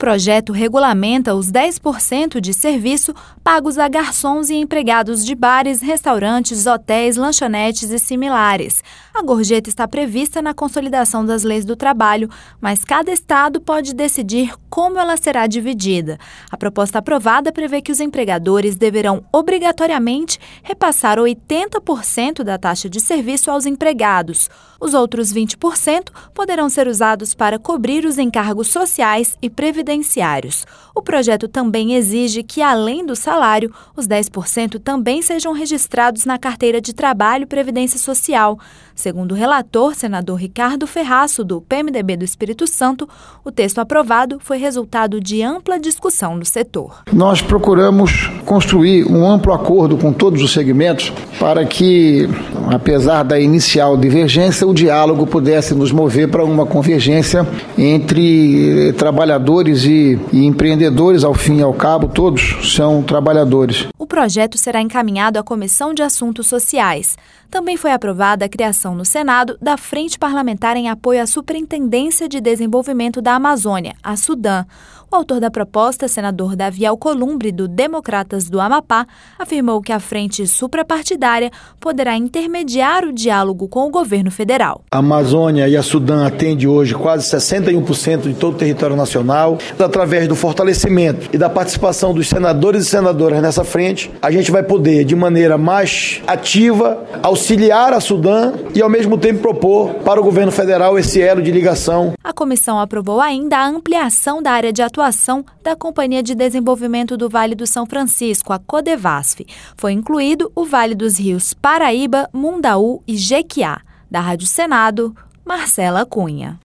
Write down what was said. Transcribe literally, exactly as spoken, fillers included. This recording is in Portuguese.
projeto regulamenta os dez por cento de serviço pagos a garçons e empregados de bares, restaurantes, hotéis, lanchonetes e similares. A gorjeta está prevista na Consolidação das Leis do Trabalho, mas cada estado pode decidir como ela será dividida. A proposta aprovada prevê que os empregadores deverão obrigatoriamente repassar oitenta por cento da taxa de serviço aos empregados. Os outros vinte por cento poderão ser usados para cobrir os encargos sociais e previdenciários. O projeto também exige que, além do salário, os dez por cento também sejam registrados na carteira de Trabalho e Previdência Social. Segundo o relator, senador Ricardo Ferraço, do P M D B do Espírito Santo, o texto aprovado foi resultado de ampla discussão no setor. Nós procuramos construir um amplo acordo com todos os segmentos para que, apesar da inicial divergência, o diálogo pudesse nos mover para uma convergência entre trabalhadores e, e empreendedores. Ao fim e ao cabo, todos são trabalhadores. O projeto será encaminhado à Comissão de Assuntos Sociais. Também foi aprovada a criação no Senado da Frente Parlamentar em Apoio à Superintendência de Desenvolvimento da Amazônia, a SUDAM. O autor da proposta, senador Davi Alcolumbre, do Democratas do Amapá, afirmou que a frente suprapartidária poderá intermediar o diálogo com o governo federal. A Amazônia e a SUDAM atendem hoje quase sessenta e um por cento de todo o território nacional. Através do fortalecimento e da participação dos senadores e senadoras nessa frente, a gente vai poder, de maneira mais ativa, auxiliar a SUDAM e, ao mesmo tempo, propor para o governo federal esse elo de ligação. A comissão aprovou ainda a ampliação da área de atuação da Companhia de Desenvolvimento do Vale do São Francisco, a Codevasf. Foi incluído o Vale dos Rios Paraíba, Mundaú e Jequiá. Da Rádio Senado, Marcela Cunha.